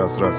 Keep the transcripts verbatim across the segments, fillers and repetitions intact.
Раз, раз.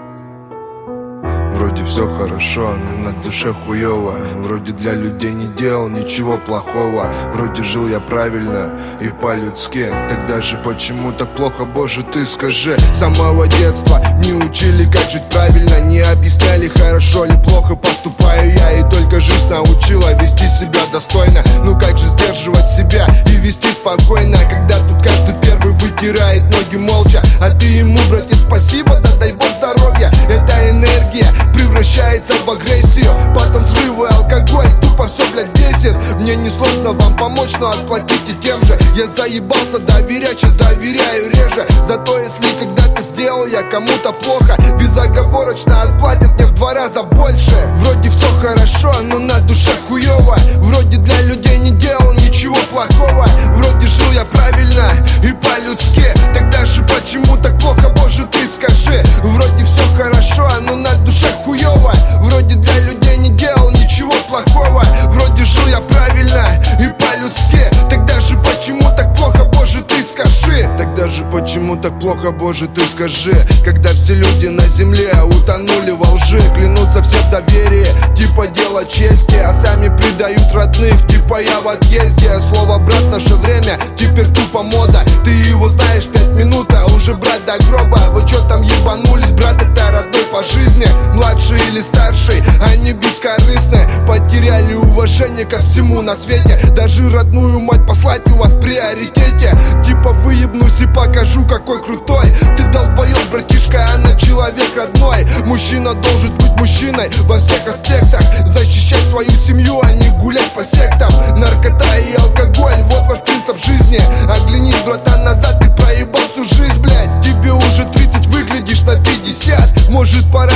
Вроде все хорошо, но на душе хуёво. Вроде для людей не делал ничего плохого. Вроде жил я правильно и по-людски. Тогда же почему так плохо, боже, ты скажи. С самого детства не учили, как жить правильно. Не объясняли, хорошо или плохо поступаю я. И только жизнь научила вести себя достойно. Ну как же сдерживать себя и вести спокойно, когда тут каждый первый вытирает ноги молча. А ты ему, братец, спасибо, да дай бог здоровья. Эта энергия превращается в агрессию, потом взрывы, алкоголь, тупо все, блядь, бесит. Мне несложно вам помочь, но отплатите тем же. Я заебался доверять, сейчас доверяю реже. Зато если когда-то сделал я кому-то плохо, безоговорочно отплатят мне в два раза больше. Вроде все хорошо, но на душе хуёво. Вроде для людей не делал ничего плохого. Вроде жил я правильно и по-людски. Тогда же почему так плохо, боже, ты скажи. Вроде все хорошо, но на душе хуёво. Вроде для людей не делал ничего плохого. Вроде жил я правильно и по-людски. Тогда же почему так плохо, боже, ты скажи. Тогда же почему так плохо, боже, ты скажи. Когда все люди на земле утонули во лжи, клянутся все в доверии, типа дело чести, а сами предают родных, типа я в отъезде. Слово брат, наше время теперь тупо мода. Ты его знаешь пять минут, а уже брать до гроба. Вы чё там ебанулись, брат, это родной по жизни. Младший или старший, они бескорыстны. Потеряли уважение ко всему на свете. Даже родную мать послать у вас в приоритете. Типа выебнусь и покажу, какой крутой. Ты долбоёб, братишка, она человек родной. Мужчина должен быть мужчиной во всех аспектах. Защищать свою семью, а не гулять по сектам. Наркота и алкоголь, вот ваш принцип жизни. Оглянись, братан, назад, ты проебал всю жизнь, блядь. Тебе уже тридцать, выглядишь на пятьдесят. Может пора